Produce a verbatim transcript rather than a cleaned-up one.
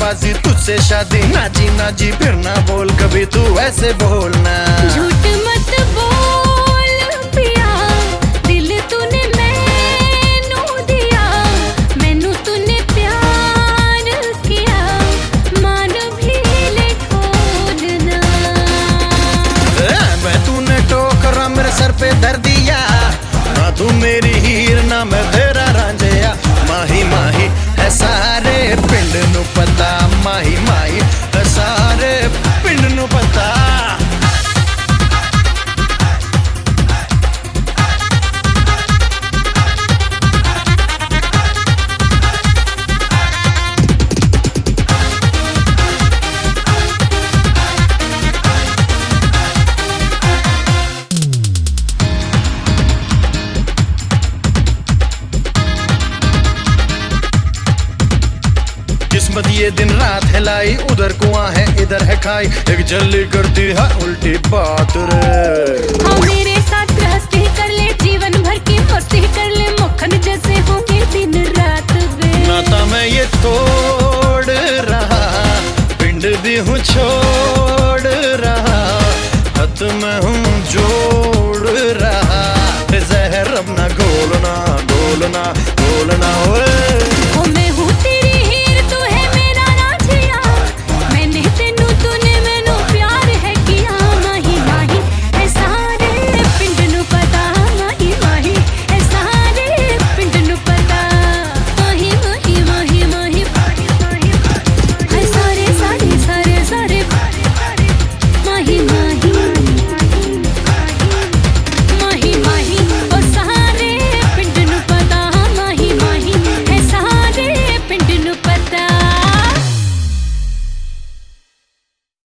धोखेबाजी तुझसे शादी, ना जी ना जी फिर ना बोल कभी तू ऐसे बोलना। झूठ मत बोल पिया, दिल तूने मैनू दिया, मैनू तूने प्यार किया, मान भी ले खोलना। मैं तूने टोकरा मेरे सर पे धर दिया, ना तू मेरी हीर ना मैं तेरा रांझिया। माही माही है सारे पिंड नू पता, माही माही है सारे पिंड नू पता। किस्मत ये दिन रात है लाई, उधर कुआं है इधर है खाई, एक जल्दी करती है उल्टी बात रे। हाँ मेरे साथ हंसती कर ले, जीवन भर की मस्ती कर ले, मक्खन जैसे होंगे दिन रात वे। नाता मैं ये तोड़ रहा, पिंड भी हूँ छोड़ रहा, हथ मैं हूँ जोड़ रहा। जहर अब ना घोलना घोलना घोलना ओए।